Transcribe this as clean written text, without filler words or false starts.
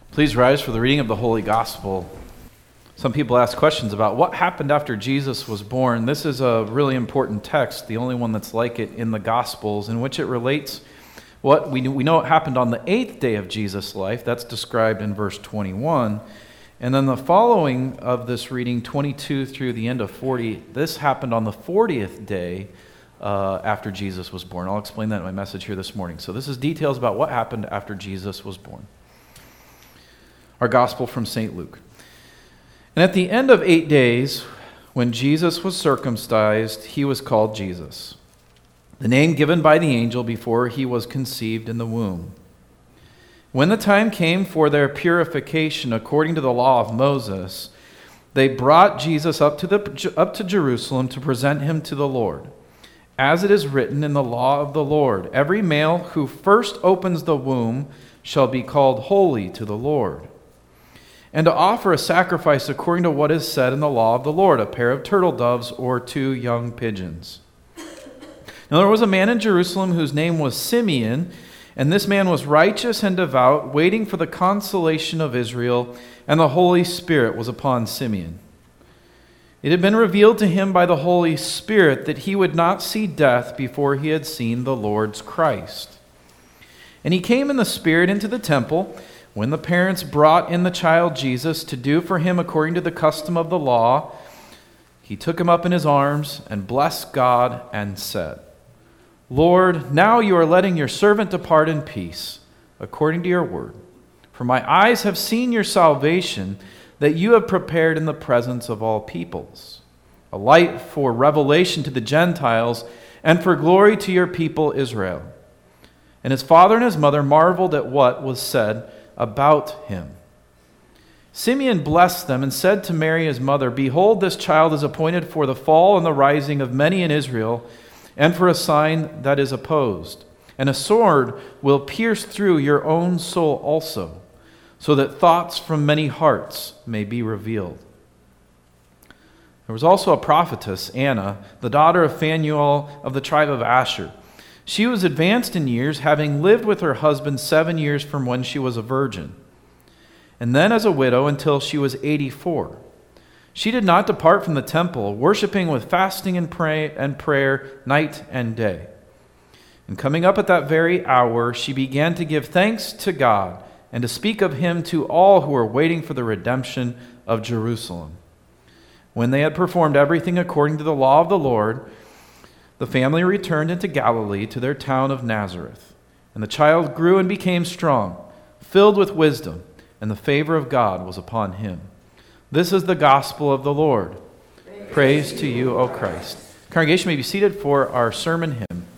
Please rise for the reading of the Holy Gospel. Some people ask questions about what happened after Jesus was born. This is a really important text, the only one that's like it in the Gospels, in which it relates what we know it happened on the 8th day of Jesus' life. That's described in verse 21. And then the following of this reading, 22 through the end of 40, this happened on the 40th day after Jesus was born. I'll explain that in my message here this morning. So this is details about what happened after Jesus was born. Our Gospel from St. Luke. And at the end of 8 days, when Jesus was circumcised, he was called Jesus, the name given by the angel before he was conceived in the womb. When the time came for their purification according to the law of Moses, they brought Jesus up to Jerusalem to present him to the Lord. As it is written in the law of the Lord, every male who first opens the womb shall be called holy to the Lord. And to offer a sacrifice according to what is said in the law of the Lord, a pair of turtle doves or 2 young pigeons. Now there was a man in Jerusalem whose name was Simeon, and this man was righteous and devout, waiting for the consolation of Israel, and the Holy Spirit was upon Simeon. It had been revealed to him by the Holy Spirit that he would not see death before he had seen the Lord's Christ. And he came in the Spirit into the temple. When the parents brought in the child Jesus to do for him according to the custom of the law, he took him up in his arms and blessed God and said, Lord, now you are letting your servant depart in peace, according to your word. For my eyes have seen your salvation, that you have prepared in the presence of all peoples, a light for revelation to the Gentiles and for glory to your people Israel. And his father and his mother marveled at what was said about him. Simeon blessed them and said to Mary his mother, Behold, this child is appointed for the fall and the rising of many in Israel, and for a sign that is opposed. And a sword will pierce through your own soul also, so that thoughts from many hearts may be revealed. There was also a prophetess, Anna, the daughter of Phanuel of the tribe of Asher. She was advanced in years, having lived with her husband 7 years from when she was a virgin, and then as a widow until she was 84. She did not depart from the temple, worshiping with fasting and prayer night and day. And coming up at that very hour, she began to give thanks to God and to speak of him to all who were waiting for the redemption of Jerusalem. When they had performed everything according to the law of the Lord, the family returned into Galilee to their town of Nazareth. And the child grew and became strong, filled with wisdom, and the favor of God was upon him. This is the gospel of the Lord. Praise to you, O Christ. Congregation may be seated for our sermon hymn.